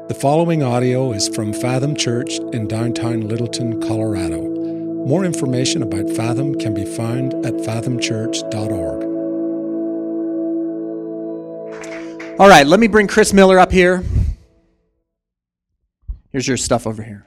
The following audio is from Fathom Church in downtown Littleton, Colorado. More information about Fathom can be found at fathomchurch.org. All right, let me bring Chris Miller up here. Here's your stuff over here.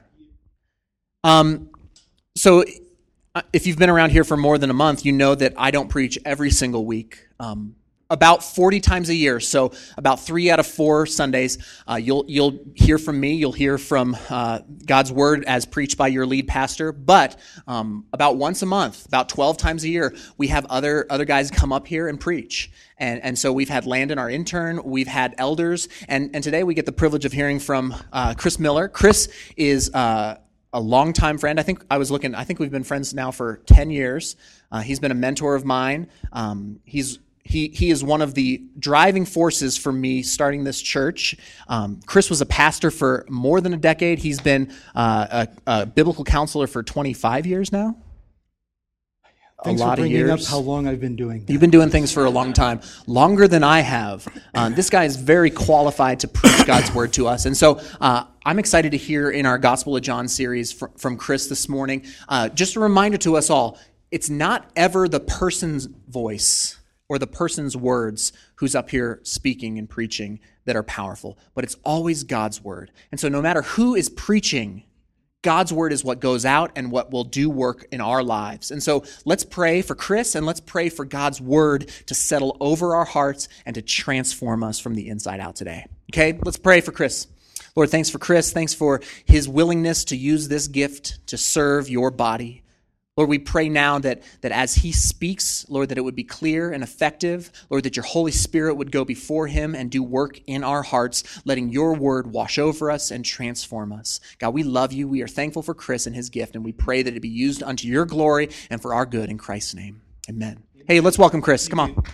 So if you've been around here for more than a month, you know that I don't preach every single week. About 40 times a year, so about 3 out of 4 Sundays, you'll hear from me. You'll hear from God's Word as preached by your lead pastor. But about once a month, about 12 times a year, we have other guys come up here and preach. And so we've had Landon, our intern. We've had elders. And today we get the privilege of hearing from Chris Miller. Chris is a longtime friend. I think we've been friends now for 10 years. He's been a mentor of mine. He is one of the driving forces for me starting this church. Chris was a pastor for more than a decade. He's been a biblical counselor for 25 years now. Thanks for bringing up how long I've been doing that. You've been doing things for a long time, longer than I have. This guy is very qualified to preach God's Word to us. And so I'm excited to hear in our Gospel of John series from Chris this morning. Just a reminder to us all, it's not ever the person's voice or the person's words who's up here speaking and preaching that are powerful, but it's always God's Word. And so no matter who is preaching, God's Word is what goes out and what will do work in our lives. And so let's pray for Chris and let's pray for God's Word to settle over our hearts and to transform us from the inside out today. Okay, let's pray for Chris. Lord, thanks for Chris. Thanks for his willingness to use this gift to serve your body. Lord, we pray now that as he speaks, Lord, that it would be clear and effective. Lord, that your Holy Spirit would go before him and do work in our hearts, letting your word wash over us and transform us. God, we love you. We are thankful for Chris and his gift, and we pray that it be used unto your glory and for our good in Christ's name. Amen. Hey, let's welcome Chris. Come on.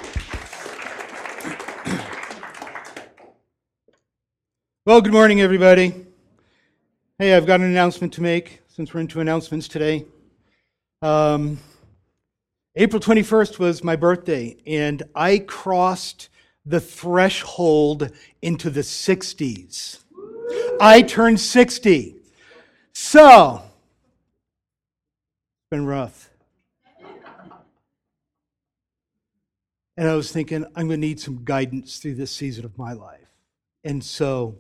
Well, good morning, everybody. Hey, I've got an announcement to make since we're into announcements today. April 21st was my birthday, and I crossed the threshold into the 60s. I turned 60. So, it's been rough. And I was thinking, I'm going to need some guidance through this season of my life. And so,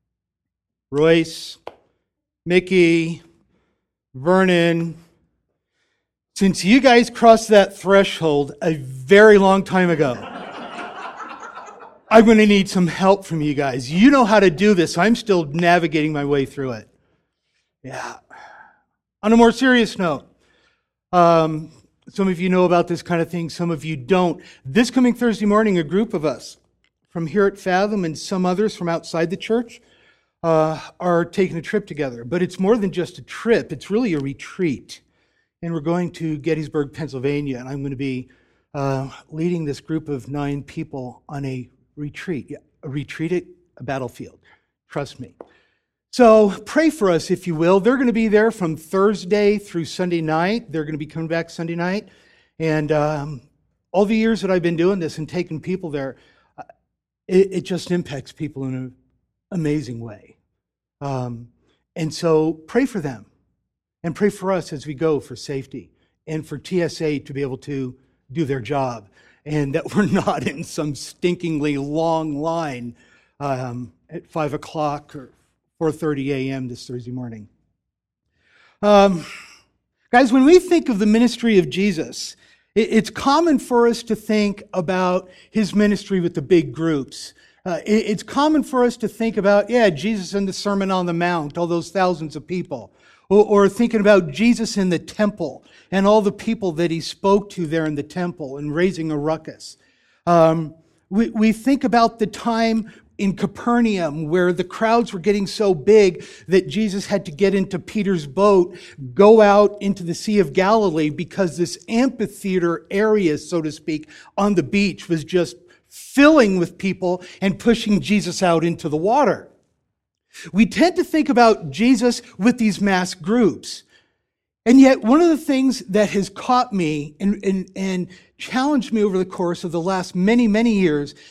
Royce, Mickey, Vernon, since you guys crossed that threshold a very long time ago, I'm going to need some help from you guys. You know how to do this. I'm still navigating my way through it. Yeah. On a more serious note, some of you know about this kind of thing, some of you don't. This coming Thursday morning, a group of us from here at Fathom and some others from outside the church are taking a trip together. But it's more than just a trip. It's really a retreat. And we're going to Gettysburg, Pennsylvania, and I'm going to be leading this group of 9 people on a retreat. Yeah, a retreat at a battlefield. Trust me. So pray for us, if you will. They're going to be there from Thursday through Sunday night. They're going to be coming back Sunday night. And all the years that I've been doing this and taking people there, it just impacts people in an amazing way. And so pray for them. And pray for us as we go for safety and for TSA to be able to do their job and that we're not in some stinkingly long line at 5 o'clock or 4:30 a.m. this Thursday morning. Guys, when we think of the ministry of Jesus, it's common for us to think about his ministry with the big groups. It's common for us to think about, Jesus and the Sermon on the Mount, all those thousands of people. Or thinking about Jesus in the temple and all the people that he spoke to there in the temple and raising a ruckus. We think about the time in Capernaum where the crowds were getting so big that Jesus had to get into Peter's boat, go out into the Sea of Galilee because this amphitheater area, so to speak, on the beach was just filling with people and pushing Jesus out into the water. We tend to think about Jesus with these mass groups. And yet, one of the things that has caught me and challenged me over the course of the last many, many years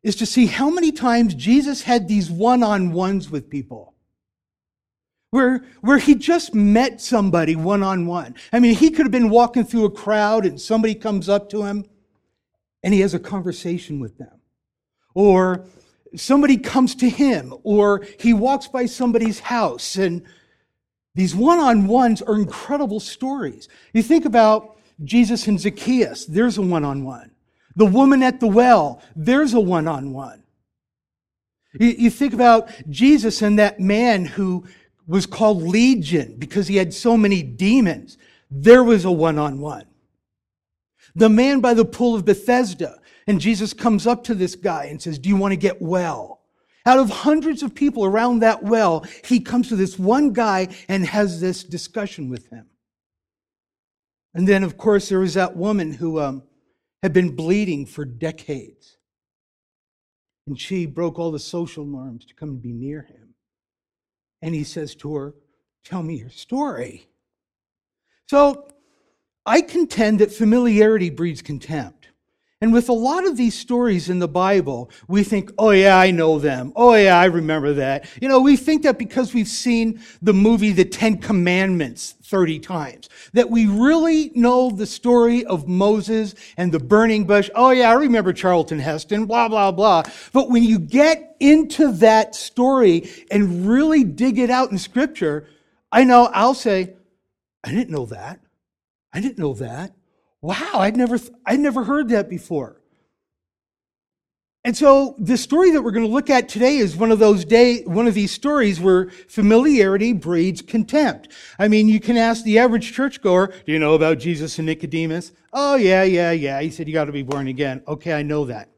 is to see how many times Jesus had these one-on-ones with people. Where he just met somebody one-on-one. I mean, he could have been walking through a crowd and somebody comes up to him and he has a conversation with them. Or somebody comes to him, or he walks by somebody's house. And these one-on-ones are incredible stories. You think about Jesus and Zacchaeus, there's a one-on-one. The woman at the well, there's a one-on-one. You think about Jesus and that man who was called Legion because he had so many demons. There was a one-on-one. The man by the pool of Bethesda, and Jesus comes up to this guy and says, do you want to get well? Out of hundreds of people around that well, he comes to this one guy and has this discussion with him. And then, of course, there was that woman who had been bleeding for decades. And she broke all the social norms to come and be near him. And he says to her, tell me your story. So I contend that familiarity breeds contempt. And with a lot of these stories in the Bible, we think, oh yeah, I know them. Oh yeah, I remember that. You know, we think that because we've seen the movie The 10 Commandments 30 times, that we really know the story of Moses and the burning bush. Oh yeah, I remember Charlton Heston, blah, blah, blah. But when you get into that story and really dig it out in Scripture, I'll say, I didn't know that. I didn't know that. Wow, I'd never heard that before. And so the story that we're going to look at today is one of these stories where familiarity breeds contempt. I mean, you can ask the average churchgoer, do you know about Jesus and Nicodemus? Oh, yeah. He said, you got to be born again. Okay, I know that.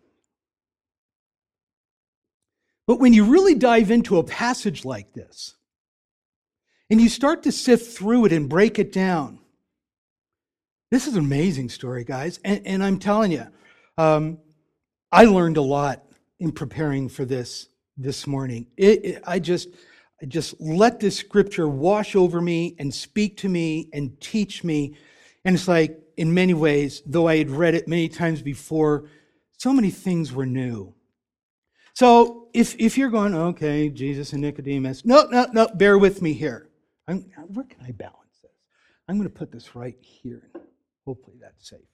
But when you really dive into a passage like this, and you start to sift through it and break it down, this is an amazing story, guys. And I'm telling you, I learned a lot in preparing for this morning. I just let this scripture wash over me and speak to me and teach me. And it's like, in many ways, though I had read it many times before, so many things were new. So if you're going, okay, Jesus and Nicodemus, no, bear with me here. Where can I balance this? I'm going to put this right here. Hopefully that's safe.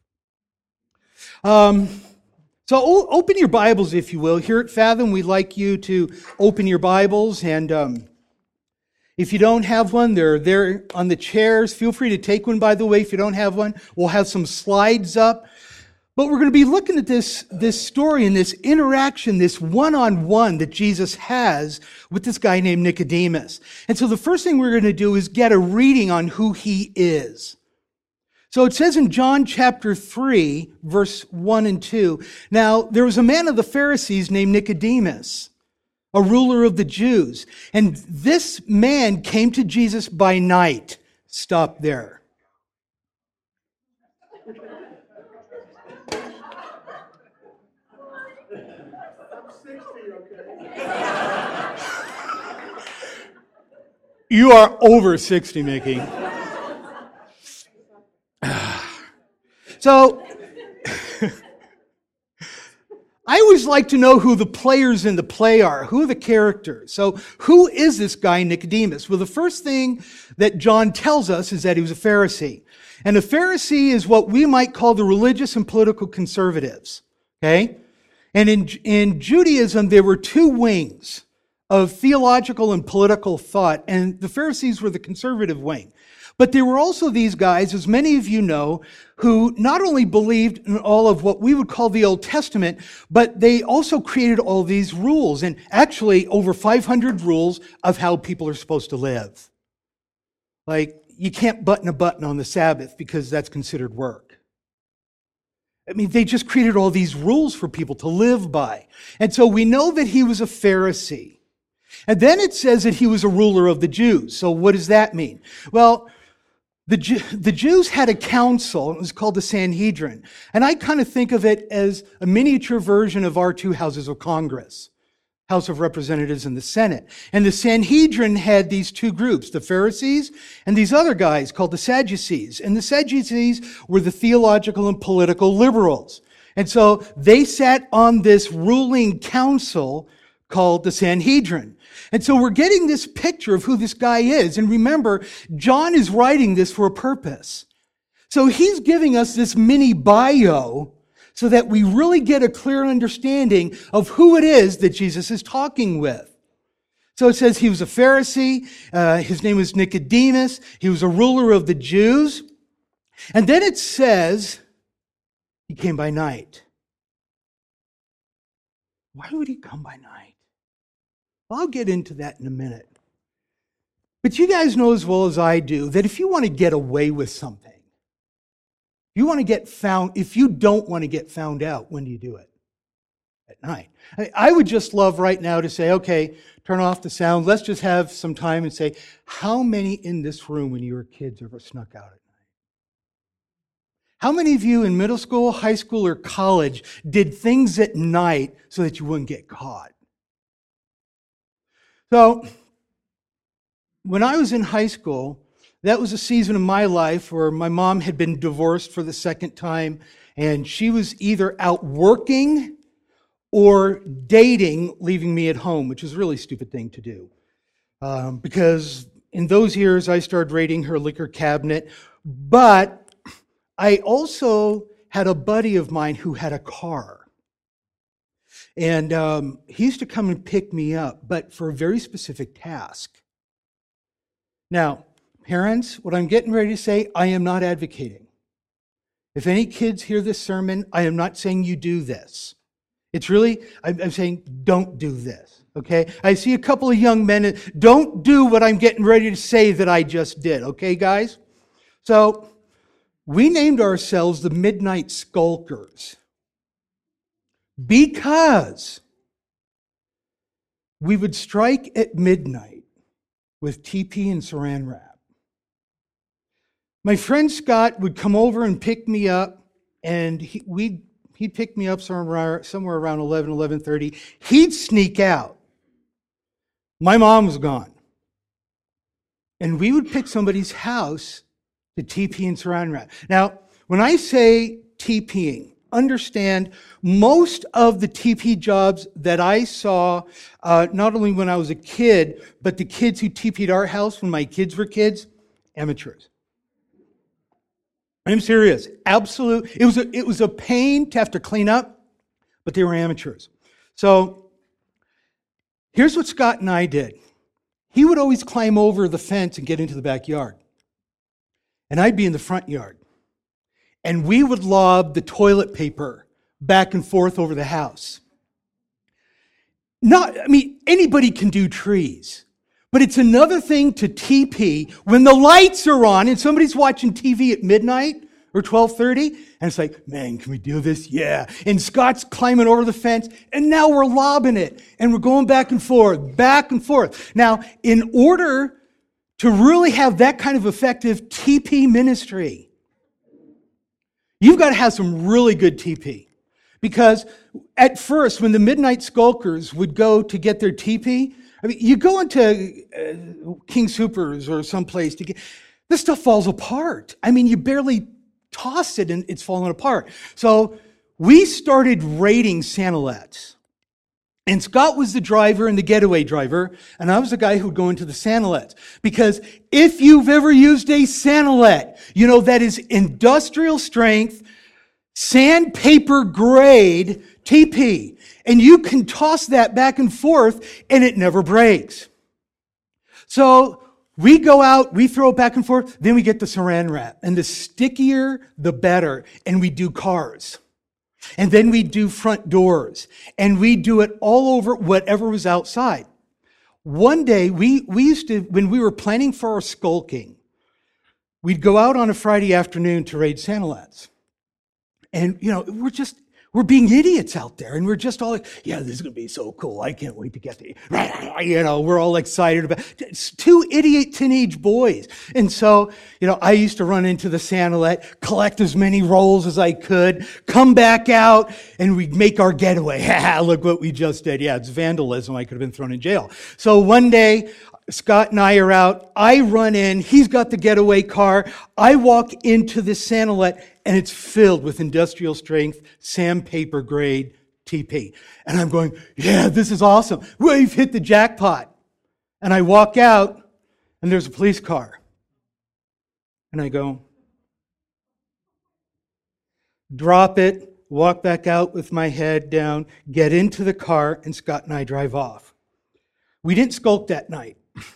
So open your Bibles, if you will. Here at Fathom, we'd like you to open your Bibles. And if you don't have one, they're there on the chairs. Feel free to take one, by the way, if you don't have one. We'll have some slides up. But we're going to be looking at this story and this interaction, this one-on-one that Jesus has with this guy named Nicodemus. And so the first thing we're going to do is get a reading on who he is. So it says in John chapter 3, verse 1 and 2, now there was a man of the Pharisees named Nicodemus, a ruler of the Jews. And this man came to Jesus by night. Stop there. You are over 60, Mickey. So, I always like to know who the players in the play are, who are the characters. So, who is this guy Nicodemus? Well, the first thing that John tells us is that he was a Pharisee. And a Pharisee is what we might call the religious and political conservatives. Okay? And in Judaism, there were two wings of theological and political thought, and the Pharisees were the conservative wing. But there were also these guys, as many of you know, who not only believed in all of what we would call the Old Testament, but they also created all these rules, and actually over 500 rules of how people are supposed to live. Like, you can't button a button on the Sabbath because that's considered work. I mean, they just created all these rules for people to live by. And so we know that he was a Pharisee. And then it says that he was a ruler of the Jews. So what does that mean? Well, the Jews had a council. It was called the Sanhedrin. And I kind of think of it as a miniature version of our two houses of Congress, House of Representatives and the Senate. And the Sanhedrin had these two groups, the Pharisees and these other guys called the Sadducees. And the Sadducees were the theological and political liberals. And so they sat on this ruling council called the Sanhedrin. And so we're getting this picture of who this guy is. And remember, John is writing this for a purpose. So he's giving us this mini bio so that we really get a clear understanding of who it is that Jesus is talking with. So it says he was a Pharisee. His name was Nicodemus. He was a ruler of the Jews. And then it says he came by night. Why would he come by night? Well, I'll get into that in a minute. But you guys know as well as I do that if you want to get away with something, you want to get found, if you don't want to get found out, when do you do it? At night. I would just love right now to say, okay, turn off the sound. Let's just have some time and say, how many in this room when you were kids ever snuck out at night? How many of you in middle school, high school, or college did things at night so that you wouldn't get caught? So, when I was in high school, that was a season of my life where my mom had been divorced for the second time, and she was either out working or dating, leaving me at home, which is a really stupid thing to do. Because in those years, I started raiding her liquor cabinet, but I also had a buddy of mine who had a car. And he used to come and pick me up, but for a very specific task. Now, parents, what I'm getting ready to say, I am not advocating. If any kids hear this sermon, I am not saying you do this. It's really, I'm saying don't do this, okay? I see a couple of young men, don't do what I'm getting ready to say that I just did, okay, guys? So, we named ourselves the Midnight Skulkers because we would strike at midnight with TP and saran wrap. My friend Scott would come over and pick me up, and he'd pick me up somewhere around 11:30. He'd sneak out. My mom was gone. And we would pick somebody's house to TP and saran wrap. Now, when I say TPing, understand most of the TP jobs that I saw, not only when I was a kid, but the kids who TP'd our house when my kids were kids, amateurs. I'm serious. Absolute. It was a pain to have to clean up, but they were amateurs. So here's what Scott and I did. He would always climb over the fence and get into the backyard. And I'd be in the front yard. And we would lob the toilet paper back and forth over the house. Anybody can do trees. But it's another thing to TP when the lights are on and somebody's watching TV at midnight or 12:30. And it's like, man, can we do this? Yeah. And Scott's climbing over the fence. And now we're lobbing it. And we're going back and forth, back and forth. Now, in order to really have that kind of effective TP ministry, you've got to have some really good TP. Because at first, when the Midnight Skulkers would go to get their TP, you go into King Soopers or someplace to get, this stuff falls apart. You barely toss it and it's falling apart. So we started raiding Santalets. And Scott was the driver and the getaway driver, and I was the guy who would go into the Santalets. Because if you've ever used a Santalet, you know that is industrial strength, sandpaper grade TP. And you can toss that back and forth and it never breaks. So we go out, we throw it back and forth, then we get the saran wrap. And the stickier, the better. And we do cars. And then we do front doors. And we do it all over whatever was outside. One day, we used to, when we were planning for our skulking, we'd go out on a Friday afternoon to raid Santalets. And, we're being idiots out there. And we're just all like, yeah, this is going to be so cool. I can't wait to get there. We're all excited about it. It's two idiot teenage boys. And so, I used to run into the Santalet, collect as many rolls as I could, come back out, and we'd make our getaway. Look what we just did. Yeah, it's vandalism. I could have been thrown in jail. So one day, Scott and I are out. I run in. He's got the getaway car. I walk into the Santalet, and it's filled with industrial strength, sandpaper grade TP. And I'm going, yeah, this is awesome. We've hit the jackpot. And I walk out, and there's a police car. And I go, drop it, walk back out with my head down, get into the car, and Scott and I drive off. We didn't skulk that night.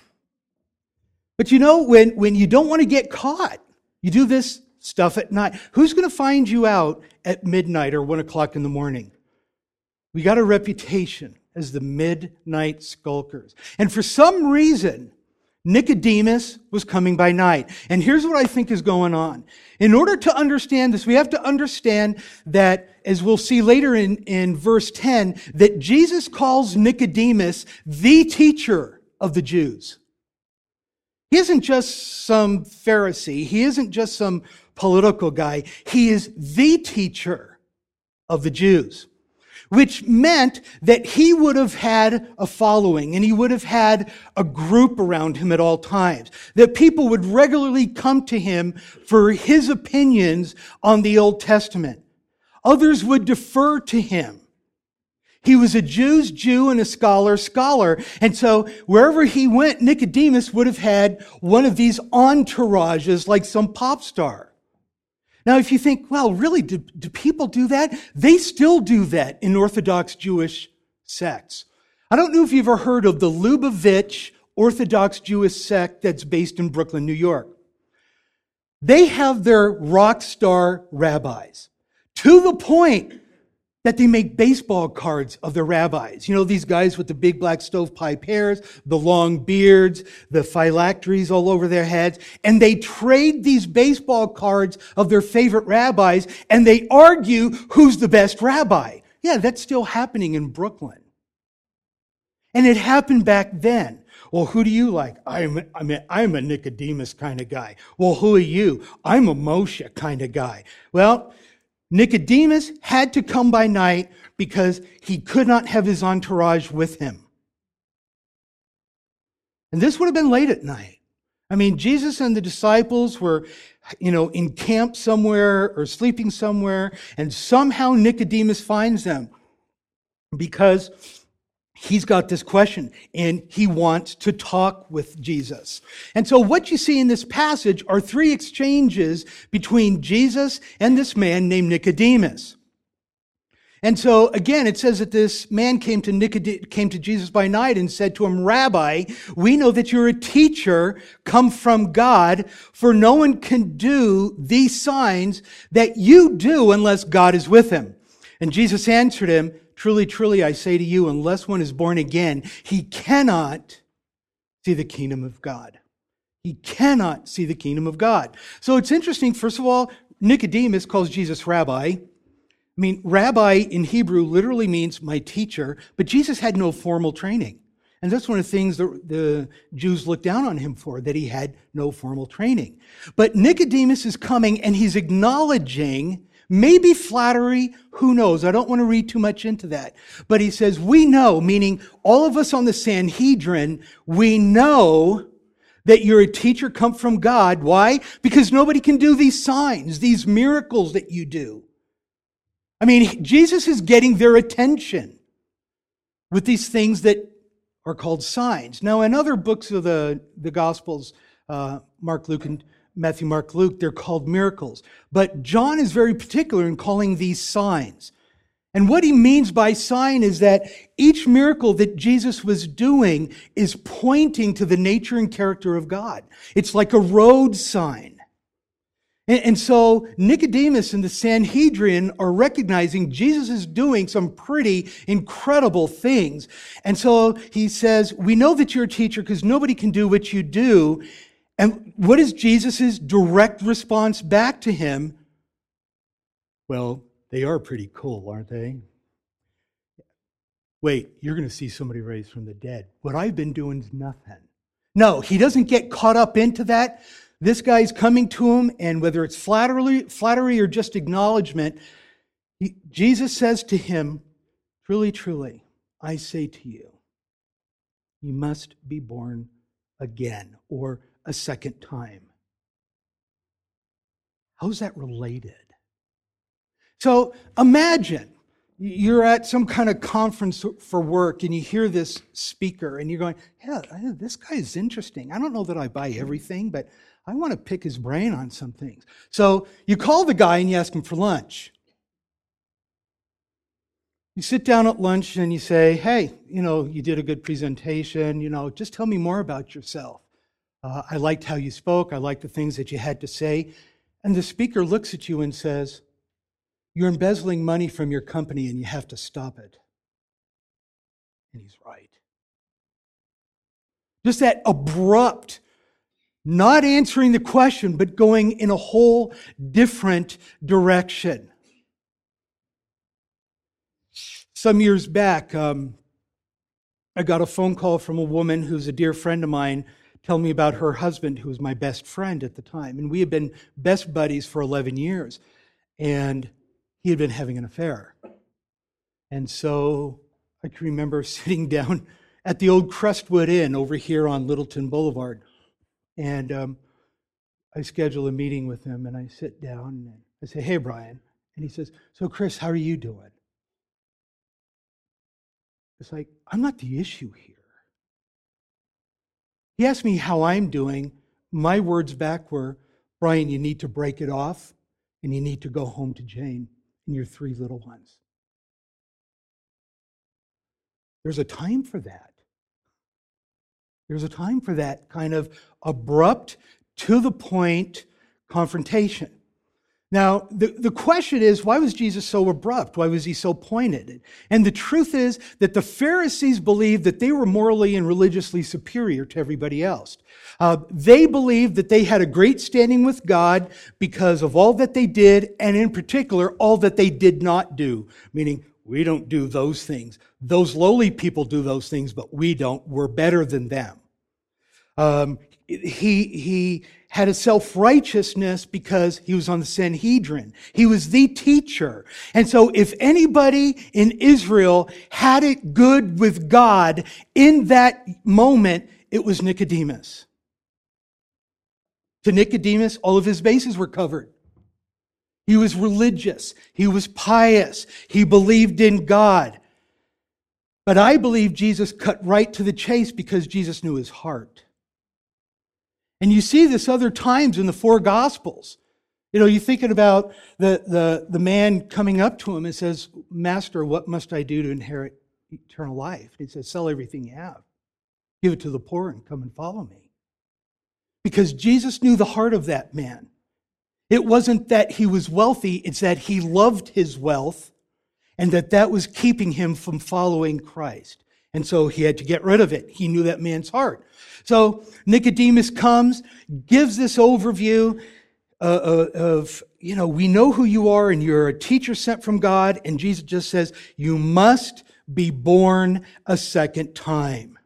But you know, when you don't want to get caught, you do this stuff at night. Who's going to find you out at midnight or 1 o'clock in the morning? We got a reputation as the midnight skulkers. And for some reason, Nicodemus was coming by night. And here's what I think is going on. In order to understand this, we have to understand that, as we'll see later in verse 10, that Jesus calls Nicodemus the teacher of the Jews. He isn't just some Pharisee. He isn't just some political guy. He is the teacher of the Jews, which meant that he would have had a following and he would have had a group around him at all times, that people would regularly come to him for his opinions on the Old Testament. Others would defer to him. He was a Jew's Jew and a scholar's scholar. And so wherever he went, Nicodemus would have had one of these entourages like some pop star. Now, if you think, well, really, do people do that? They still do that in Orthodox Jewish sects. I don't know if you've ever heard of the Lubavitch Orthodox Jewish sect that's based in Brooklyn, New York. They have their rock star rabbis to the point that they make baseball cards of their rabbis. You know, these guys with the big black stovepipe hairs, the long beards, the phylacteries all over their heads. And they trade these baseball cards of their favorite rabbis, and they argue who's the best rabbi. Yeah, that's still happening in Brooklyn. And it happened back then. Well, who do you like? I'm a Nicodemus kind of guy. Well, who are you? I'm a Moshe kind of guy. Well, Nicodemus had to come by night because he could not have his entourage with him. And this would have been late at night. I mean, Jesus and the disciples were, in camp somewhere or sleeping somewhere, and somehow Nicodemus finds them because he's got this question and he wants to talk with Jesus. And so what you see in this passage are 3 exchanges between Jesus and this man named Nicodemus. And so again, it says that this man came to Jesus by night and said to him, "Rabbi, we know that you're a teacher come from God, for no one can do these signs that you do unless God is with him." And Jesus answered him, "Truly, truly, I say to you, unless one is born again, he cannot see the kingdom of God." He cannot see the kingdom of God. So it's interesting. First of all, Nicodemus calls Jesus rabbi. I mean, rabbi in Hebrew literally means my teacher, but Jesus had no formal training. And that's one of the things the Jews looked down on him for, that he had no formal training. But Nicodemus is coming and he's acknowledging, maybe flattery, who knows? I don't want to read too much into that. But he says, we know, meaning all of us on the Sanhedrin, we know that you're a teacher come from God. Why? Because nobody can do these signs, these miracles that you do. I mean, Jesus is getting their attention with these things that are called signs. Now, in other books of the Gospels, Mark, Luke, and Matthew, Mark, Luke, they're called miracles. But John is very particular in calling these signs. And what he means by sign is that each miracle that Jesus was doing is pointing to the nature and character of God. It's like a road sign. And so Nicodemus and the Sanhedrin are recognizing Jesus is doing some pretty incredible things. And so he says, we know that you're a teacher because nobody can do what you do. And what is Jesus' direct response back to him? Well, they are pretty cool, aren't they? Wait, you're going to see somebody raised from the dead. What I've been doing is nothing. No, he doesn't get caught up into that. This guy's coming to him, and whether it's flattery or just acknowledgement, Jesus says to him, truly, truly, I say to you, you must be born again, or a second time. How's that related? So imagine you're at some kind of conference for work and you hear this speaker and you're going, yeah, this guy is interesting. I don't know that I buy everything, but I want to pick his brain on some things. So you call the guy and you ask him for lunch. You sit down at lunch and you say, hey, you did a good presentation. Just tell me more about yourself. I liked how you spoke. I liked the things that you had to say. And the speaker looks at you and says, you're embezzling money from your company and you have to stop it. And he's right. Just that abrupt, not answering the question, but going in a whole different direction. Some years back, I got a phone call from a woman who's a dear friend of mine telling me about her husband, who was my best friend at the time. And we had been best buddies for 11 years. And he had been having an affair. And so I can remember sitting down at the old Crestwood Inn over here on Littleton Boulevard. And I schedule a meeting with him, and I sit down and I say, hey, Brian. And he says, so Chris, how are you doing? It's like, I'm not the issue here. He asked me how I'm doing. My words back were, Brian, you need to break it off, and you need to go home to Jane and your 3 little ones. There's a time for that. There's a time for that kind of abrupt, to the point confrontation. Now, the question is, why was Jesus so abrupt? Why was he so pointed? And the truth is that the Pharisees believed that they were morally and religiously superior to everybody else. They believed that they had a great standing with God because of all that they did, and in particular, all that they did not do. Meaning, we don't do those things. Those lowly people do those things, but we don't. We're better than them. He had a self-righteousness because he was on the Sanhedrin. He was the teacher. And so if anybody in Israel had it good with God in that moment, it was Nicodemus. To Nicodemus, all of his bases were covered. He was religious. He was pious. He believed in God. But I believe Jesus cut right to the chase because Jesus knew his heart. And you see this other times in the 4 Gospels. You're thinking about the man coming up to him and says, Master, what must I do to inherit eternal life? And he says, sell everything you have. Give it to the poor and come and follow me. Because Jesus knew the heart of that man. It wasn't that he was wealthy, it's that he loved his wealth and that was keeping him from following Christ. And so he had to get rid of it. He knew that man's heart. So Nicodemus comes, gives this overview of we know who you are and you're a teacher sent from God. And Jesus just says, you must be born a second time.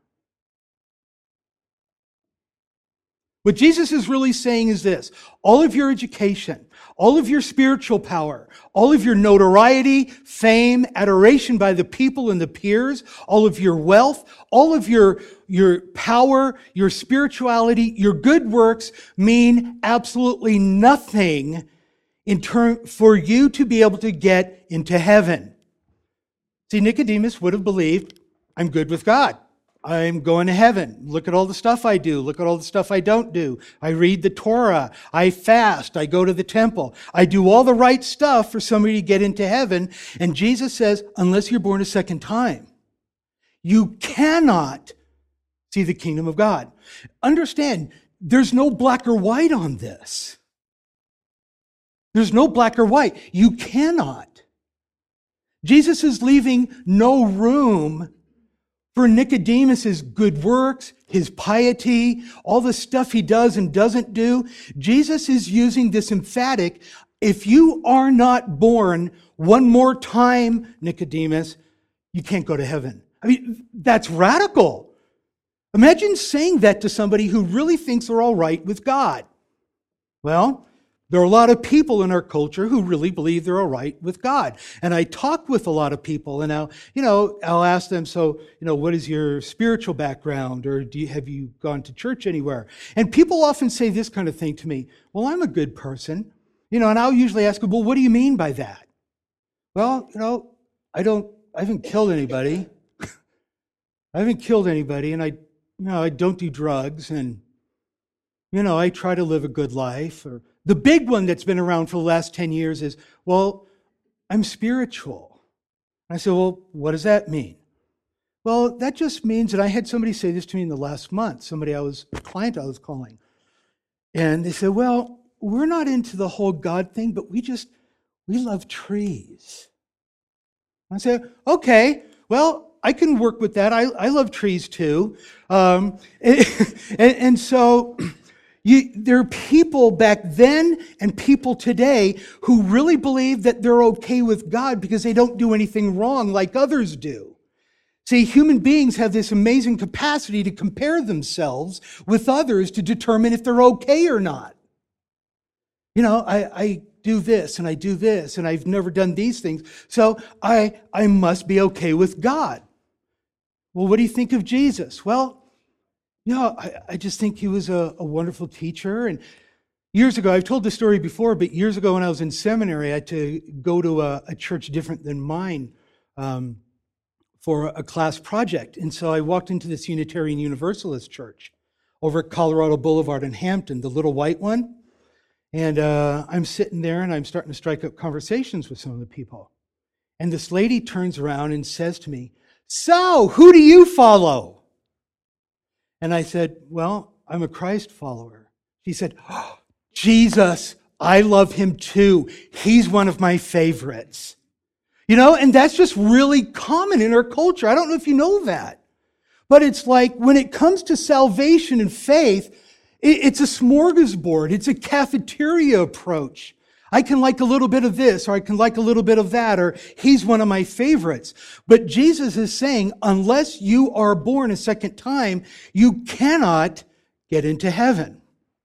What Jesus is really saying is this: all of your education, all of your spiritual power, all of your notoriety, fame, adoration by the people and the peers, all of your wealth, all of your power, your spirituality, your good works mean absolutely nothing for you to be able to get into heaven. See, Nicodemus would have believed, I'm good with God. I'm going to heaven. Look at all the stuff I do. Look at all the stuff I don't do. I read the Torah. I fast. I go to the temple. I do all the right stuff for somebody to get into heaven. And Jesus says, unless you're born a second time, you cannot see the kingdom of God. Understand, there's no black or white on this. There's no black or white. You cannot. Jesus is leaving no room for Nicodemus' good works, his piety, all the stuff he does and doesn't do. Jesus is using this emphatic, if you are not born one more time, Nicodemus, you can't go to heaven. I mean, that's radical. Imagine saying that to somebody who really thinks they're all right with God. Well, there are a lot of people in our culture who really believe they're all right with God. And I talk with a lot of people, and I'll ask them, so, what is your spiritual background? Or have you gone to church anywhere? And people often say this kind of thing to me, well, I'm a good person. And I'll usually ask them, well, what do you mean by that? well, I haven't killed anybody. I haven't killed anybody, and I don't do drugs, and, I try to live a good life. Or the big one that's been around for the last 10 years is, well, I'm spiritual. I said, well, what does that mean? Well, that just means that I had somebody say this to me in the last month, a client I was calling. And they said, well, we're not into the whole God thing, but we love trees. I said, okay, well, I can work with that. I love trees too. And so there are people back then and people today who really believe that they're okay with God because they don't do anything wrong like others do. See, human beings have this amazing capacity to compare themselves with others to determine if they're okay or not. I do this and I do this and I've never done these things, so I must be okay with God. Well, what do you think of Jesus? Well, I just think he was a wonderful teacher. And years ago, I've told this story before, but years ago when I was in seminary, I had to go to a church different than mine for a class project. And so I walked into this Unitarian Universalist church over at Colorado Boulevard in Hampton, the little white one. And I'm sitting there and I'm starting to strike up conversations with some of the people. And this lady turns around and says to me, so, who do you follow? And I said, well, I'm a Christ follower. She said, oh, Jesus, I love him too. He's one of my favorites. And that's just really common in our culture. I don't know if you know that. But it's like when it comes to salvation and faith, it's a smorgasbord. It's a cafeteria approach. I can like a little bit of this, or I can like a little bit of that, or he's one of my favorites. But Jesus is saying, unless you are born a second time, you cannot get into heaven.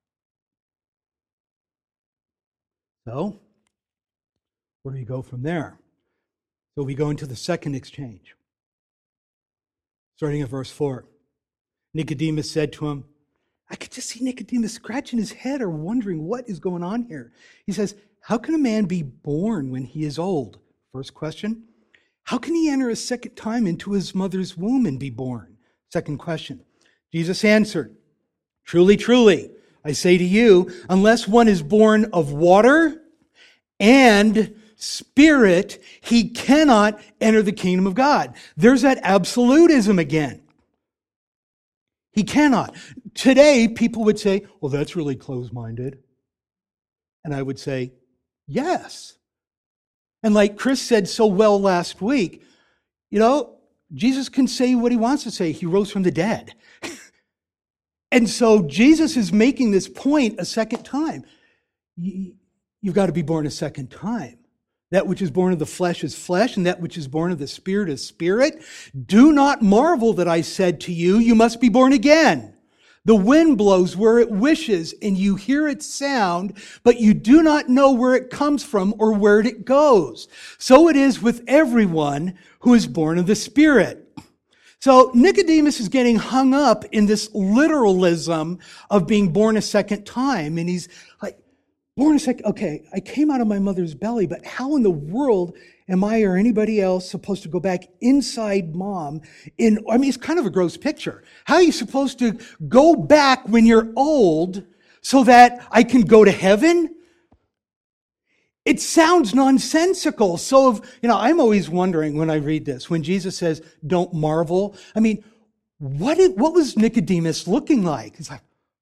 So, where do we go from there? So we go into the second exchange. Starting at verse 4. Nicodemus said to him, I could just see Nicodemus scratching his head or wondering what is going on here. He says, how can a man be born when he is old? First question. How can he enter a second time into his mother's womb and be born? Second question. Jesus answered, truly, truly, I say to you, unless one is born of water and Spirit, he cannot enter the kingdom of God. There's that absolutism again. He cannot. Today, people would say, well, that's really closed-minded. And I would say, yes. And like Chris said so well last week, Jesus can say what he wants to say. He rose from the dead. And so Jesus is making this point a second time. You've got to be born a second time. That which is born of the flesh is flesh, and that which is born of the Spirit is spirit. Do not marvel that I said to you, you must be born again. The wind blows where it wishes, and you hear its sound, but you do not know where it comes from or where it goes. So it is with everyone who is born of the Spirit. So Nicodemus is getting hung up in this literalism of being born a second time, and he's like, born a second, okay, I came out of my mother's belly, but how in the world am I or anybody else supposed to go back inside mom? It's kind of a gross picture. How are you supposed to go back when you're old so that I can go to heaven? It sounds nonsensical. So, I'm always wondering when I read this, when Jesus says, don't marvel. What was Nicodemus looking like? It's like,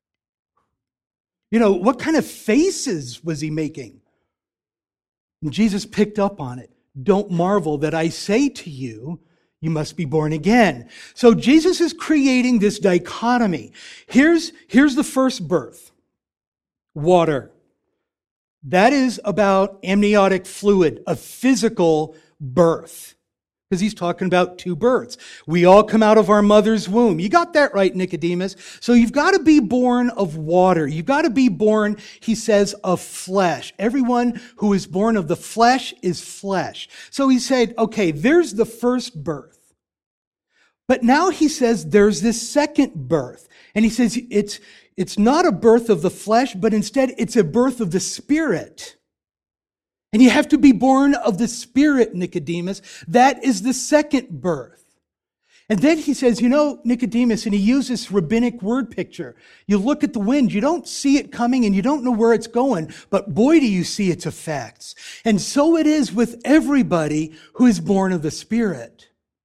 what kind of faces was he making? And Jesus picked up on it. Don't marvel that I say to you, you must be born again. So Jesus is creating this dichotomy. Here's the first birth. Water. That is about amniotic fluid, a physical birth. Because he's talking about two births. We all come out of our mother's womb. You got that right, Nicodemus. So you've got to be born of water. You've got to be born, he says, of flesh. Everyone who is born of the flesh is flesh. So he said, okay, there's the first birth. But now he says there's this second birth. And he says it's not a birth of the flesh, but instead it's a birth of the Spirit. And you have to be born of the Spirit, Nicodemus. That is the second birth. And then he says, Nicodemus, and he uses this rabbinic word picture. You look at the wind, you don't see it coming and you don't know where it's going, but boy, do you see its effects. And so it is with everybody who is born of the Spirit.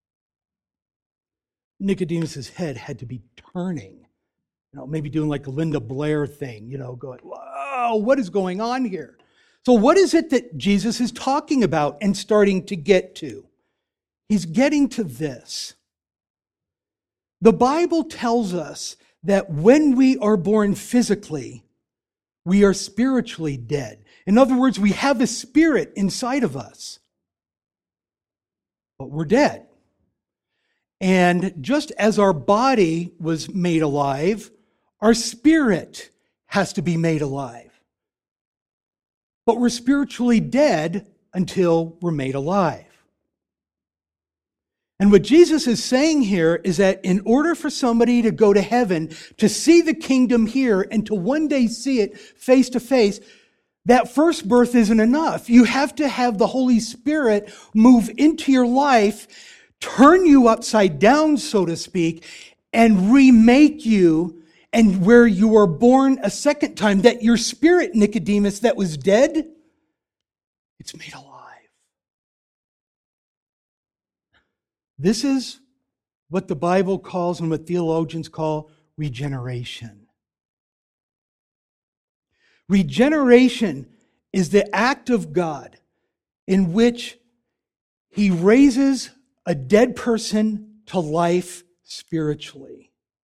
Nicodemus's head had to be turning, maybe doing like a Linda Blair thing, going, whoa, what is going on here? So what is it that Jesus is talking about and starting to get to? He's getting to this. The Bible tells us that when we are born physically, we are spiritually dead. In other words, we have a spirit inside of us, but we're dead. And just as our body was made alive, our spirit has to be made alive. But we're spiritually dead until we're made alive. And what Jesus is saying here is that in order for somebody to go to heaven, to see the kingdom here, and to one day see it face to face, that first birth isn't enough. You have to have the Holy Spirit move into your life, turn you upside down, so to speak, and remake you, and where you are born a second time, that your spirit, Nicodemus, that was dead, it's made alive. This is what the Bible calls and what theologians call regeneration. Regeneration is the act of God in which He raises a dead person to life spiritually.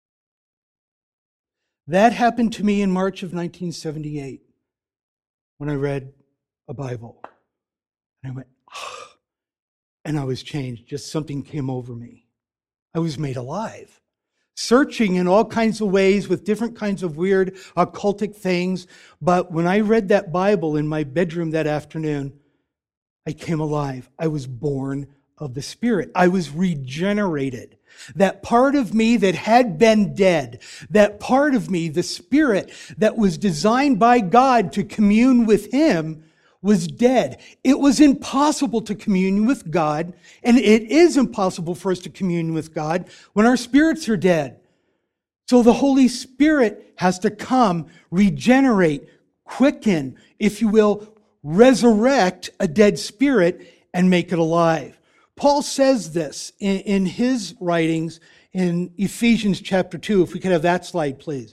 That happened to me in March of 1978 when I read a Bible. And I went, and I was changed. Just something came over me. I was made alive. Searching in all kinds of ways with different kinds of weird occultic things. But when I read that Bible in my bedroom that afternoon, I came alive. I was born of the Spirit. I was regenerated. That part of me that had been dead, that part of me, the Spirit that was designed by God to commune with Him, was dead. It was impossible to commune with God, and it is impossible for us to commune with God when our spirits are dead. So the Holy Spirit has to come, regenerate, quicken, if you will, resurrect a dead spirit and make it alive. Paul says this in his writings in Ephesians chapter 2. If we could have that slide, please.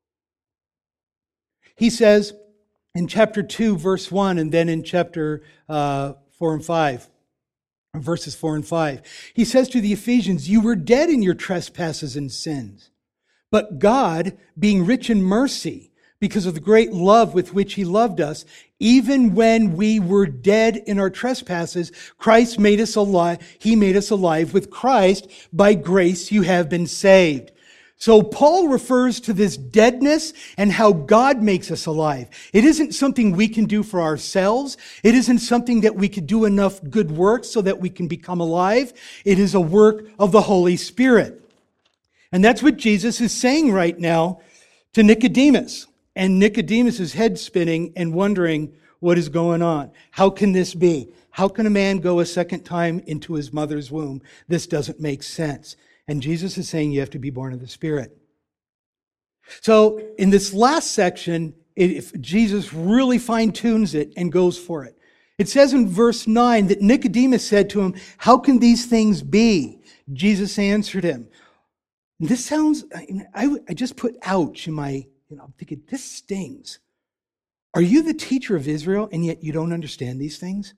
He says, in chapter 2, verse 1, and then in chapter 4 and 5, verses 4 and 5, he says to the Ephesians, "You were dead in your trespasses and sins, but God, being rich in mercy, because of the great love with which He loved us, even when we were dead in our trespasses, Christ made us alive. He made us alive with Christ. By grace you have been saved." So Paul refers to this deadness and how God makes us alive. It isn't something we can do for ourselves. It isn't something that we could do enough good works so that we can become alive. It is a work of the Holy Spirit. And that's what Jesus is saying right now to Nicodemus. And Nicodemus is head spinning and wondering what is going on. How can this be? How can a man go a second time into his mother's womb? This doesn't make sense. And Jesus is saying you have to be born of the Spirit. So in this last section, if Jesus really fine-tunes it and goes for it. It says in verse 9 that Nicodemus said to him, "How can these things be?" Jesus answered him. This sounds, I just put ouch in my, I'm thinking, this stings. Are you the teacher of Israel and yet you don't understand these things?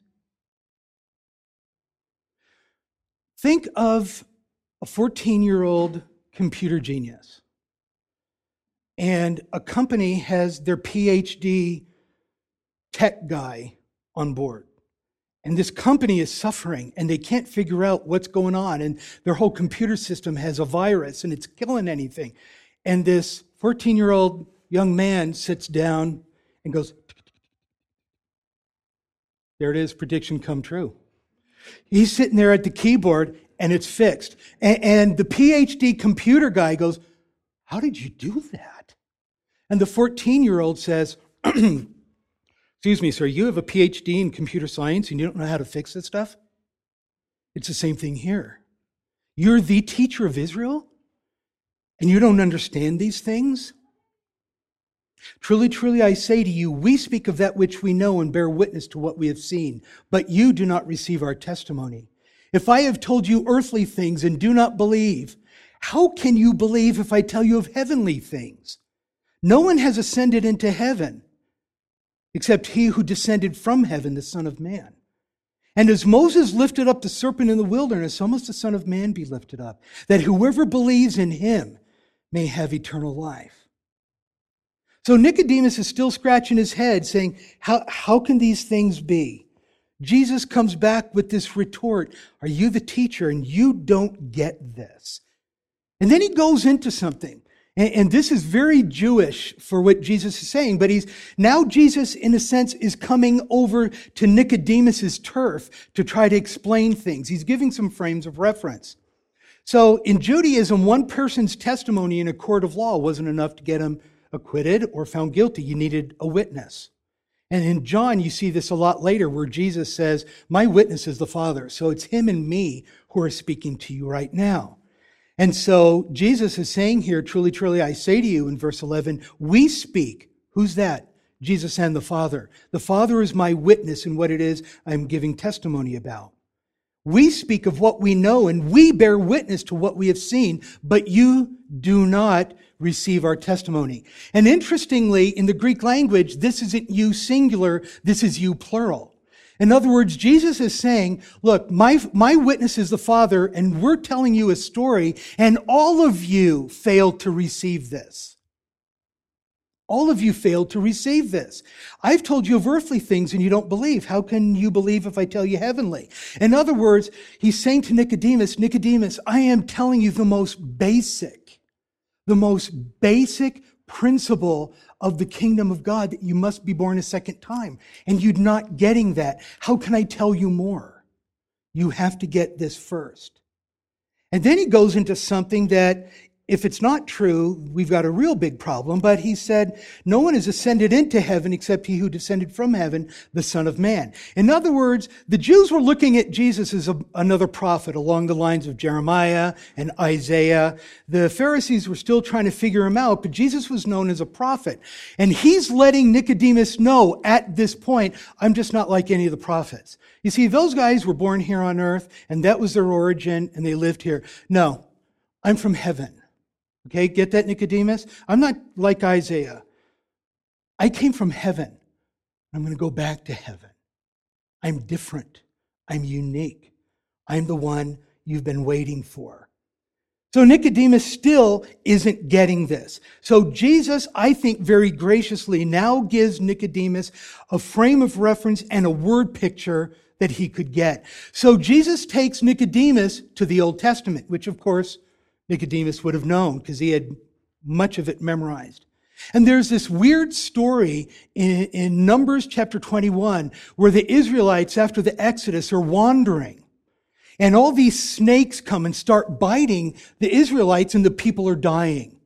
Think of a 14-year-old computer genius. And a company has their PhD tech guy on board. And this company is suffering and they can't figure out what's going on. And their whole computer system has a virus and it's killing anything. And this 14-year-old young man sits down and goes, there it is, prediction come true. He's sitting there at the keyboard and it's fixed. And the PhD computer guy goes, "How did you do that?" And the 14-year-old says, excuse Excuse me, sir, you have a PhD in computer science and you don't know how to fix this stuff? It's the same thing here. You're the teacher of Israel and you don't understand these things? Truly, truly, I say to you, we speak of that which we know and bear witness to what we have seen, but you do not receive our testimony. If I have told you earthly things and do not believe, how can you believe if I tell you of heavenly things? No one has ascended into heaven except he who descended from heaven, the Son of Man. And as Moses lifted up the serpent in the wilderness, so must the Son of Man be lifted up, that whoever believes in him may have eternal life. So Nicodemus is still scratching his head saying, how can these things be? Jesus comes back with this retort, are you the teacher and you don't get this? And then he goes into something. And this is very Jewish for what Jesus is saying, but Jesus, in a sense, is coming over to Nicodemus's turf to try to explain things. He's giving some frames of reference. So in Judaism, one person's testimony in a court of law wasn't enough to get him acquitted or found guilty. You needed a witness. And in John, you see this a lot later where Jesus says, my witness is the Father. So it's him and me who are speaking to you right now. And so Jesus is saying here, truly, truly, I say to you in verse 11, we speak. Who's that? Jesus and the Father. The Father is my witness in what it is I'm giving testimony about. We speak of what we know and we bear witness to what we have seen, but you do not receive our testimony. And interestingly, in the Greek language, this isn't you singular, this is you plural. In other words, Jesus is saying, look, my witness is the Father, and we're telling you a story, and all of you failed to receive this. All of you failed to receive this. I've told you of earthly things, and you don't believe. How can you believe if I tell you heavenly? In other words, he's saying to Nicodemus, I am telling you the most basic principle of the kingdom of God, that you must be born a second time. And you're not getting that. How can I tell you more? You have to get this first. And then he goes into something that, if it's not true, we've got a real big problem. But he said, no one has ascended into heaven except he who descended from heaven, the Son of Man. In other words, the Jews were looking at Jesus as another prophet along the lines of Jeremiah and Isaiah. The Pharisees were still trying to figure him out, but Jesus was known as a prophet. And he's letting Nicodemus know at this point, I'm just not like any of the prophets. You see, those guys were born here on earth, and that was their origin, and they lived here. No, I'm from heaven. Okay, get that, Nicodemus? I'm not like Isaiah. I came from heaven. I'm going to go back to heaven. I'm different. I'm unique. I'm the one you've been waiting for. So Nicodemus still isn't getting this. So Jesus, I think, very graciously now gives Nicodemus a frame of reference and a word picture that he could get. So Jesus takes Nicodemus to the Old Testament, which, of course, Nicodemus would have known because he had much of it memorized. And there's this weird story in Numbers chapter 21 where the Israelites, after the Exodus, are wandering. And all these snakes come and start biting the Israelites, and the people are dying.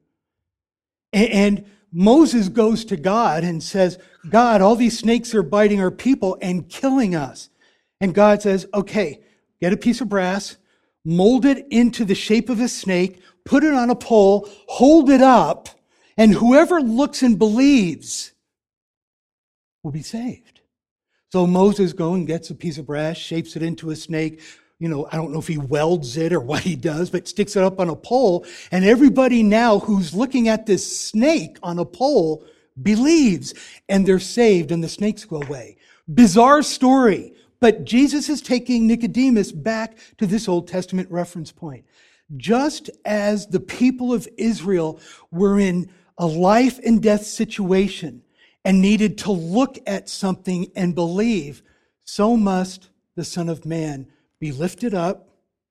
And Moses goes to God and says, God, all these snakes are biting our people and killing us. And God says, okay, get a piece of brass, mold it into the shape of a snake, put it on a pole, hold it up, and whoever looks and believes will be saved. So Moses goes and gets a piece of brass, shapes it into a snake. I don't know if he welds it or what he does, but sticks it up on a pole. And everybody now who's looking at this snake on a pole believes, and they're saved, and the snakes go away. Bizarre story. But Jesus is taking Nicodemus back to this Old Testament reference point. Just as the people of Israel were in a life and death situation and needed to look at something and believe, so must the Son of Man be lifted up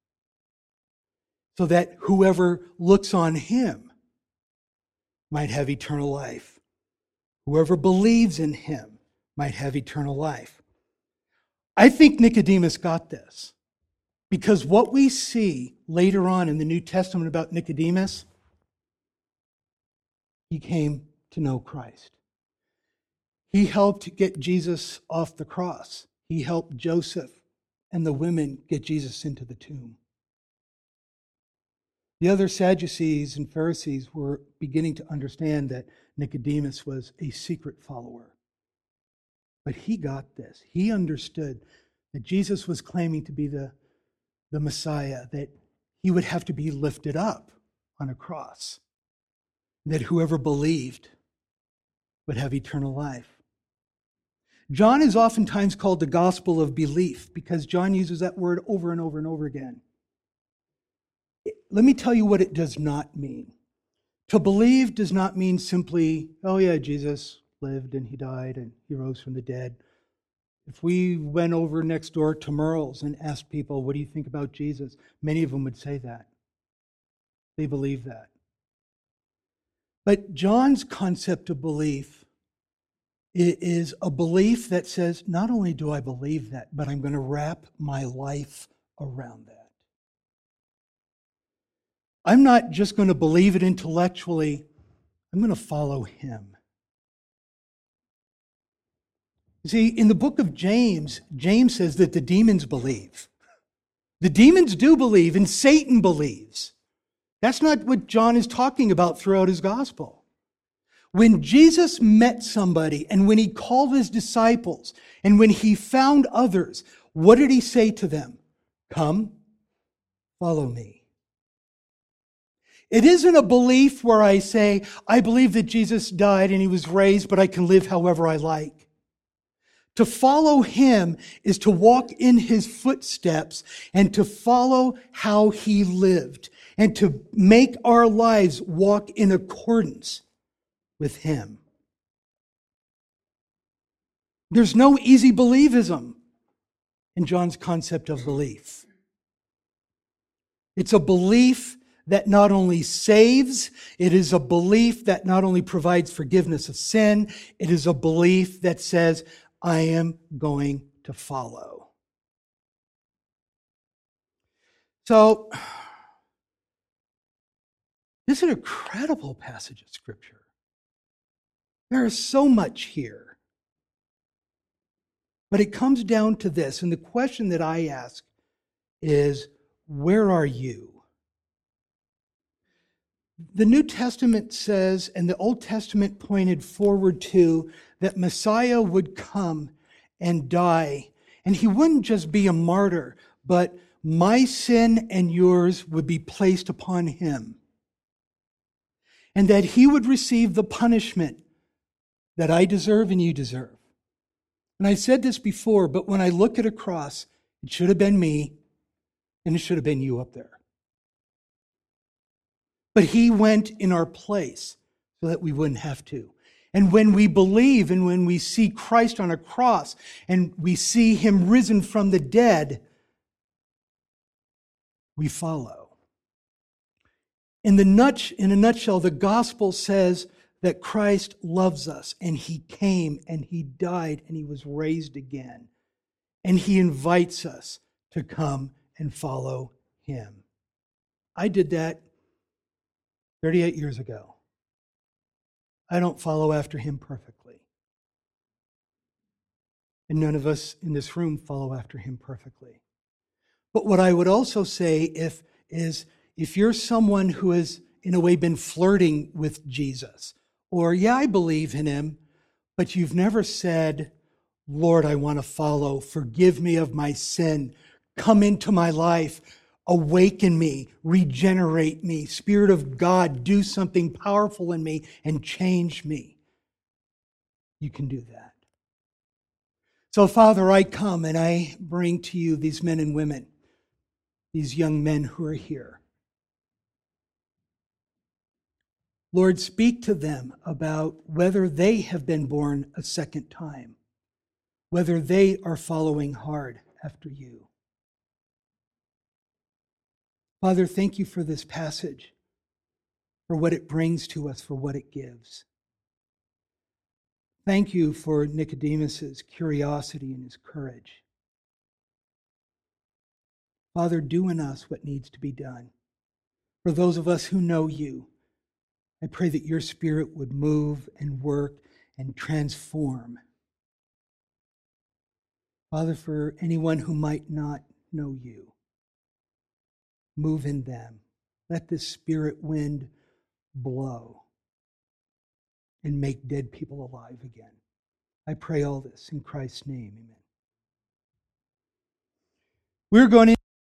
so that whoever looks on him might have eternal life. Whoever believes in him might have eternal life. I think Nicodemus got this because what we see later on in the New Testament about Nicodemus, he came to know Christ. He helped get Jesus off the cross. He helped Joseph and the women get Jesus into the tomb. The other Sadducees and Pharisees were beginning to understand that Nicodemus was a secret follower. But he got this. He understood that Jesus was claiming to be the Messiah, that he would have to be lifted up on a cross, that whoever believed would have eternal life. John is oftentimes called the gospel of belief because John uses that word over and over and over again. Let me tell you what it does not mean. To believe does not mean simply, oh yeah, Jesus lived and he died and he rose from the dead. If we went over next door to Merle's and asked people, what do you think about Jesus? Many of them would say that. They believe that. But John's concept of belief is a belief that says, not only do I believe that, but I'm going to wrap my life around that. I'm not just going to believe it intellectually, I'm going to follow him. You see, in the book of James, James says that the demons believe. The demons do believe, and Satan believes. That's not what John is talking about throughout his gospel. When Jesus met somebody, and when he called his disciples, and when he found others, what did he say to them? Come, follow me. It isn't a belief where I say, I believe that Jesus died and he was raised, but I can live however I like. To follow him is to walk in his footsteps and to follow how he lived and to make our lives walk in accordance with him. There's no easy believism in John's concept of belief. It's a belief that not only saves, it is a belief that not only provides forgiveness of sin, it is a belief that says, I am going to follow. So, this is an incredible passage of Scripture. There is so much here. But it comes down to this, and the question that I ask is, where are you? The New Testament says, and the Old Testament pointed forward to, that Messiah would come and die. And he wouldn't just be a martyr, but my sin and yours would be placed upon him. And that he would receive the punishment that I deserve and you deserve. And I said this before, but when I look at a cross, it should have been me and it should have been you up there. But he went in our place so that we wouldn't have to. And when we believe and when we see Christ on a cross and we see him risen from the dead, we follow. In a nutshell, the gospel says that Christ loves us and he came and he died and he was raised again. And he invites us to come and follow him. I did that 38 years ago. I don't follow after him perfectly. And none of us in this room follow after him perfectly. But what I would also say is if you're someone who has in a way been flirting with Jesus, or yeah, I believe in him, but you've never said, Lord, I want to follow, forgive me of my sin, come into my life, awaken me, regenerate me. Spirit of God, do something powerful in me and change me. You can do that. So, Father, I come and I bring to you these men and women, these young men who are here. Lord, speak to them about whether they have been born a second time, whether they are following hard after you. Father, thank you for this passage, for what it brings to us, for what it gives. Thank you for Nicodemus's curiosity and his courage. Father, do in us what needs to be done. For those of us who know you, I pray that your Spirit would move and work and transform. Father, for anyone who might not know you, move in them. Let the Spirit wind blow and make dead people alive again. I pray all this in Christ's name. Amen. We're going to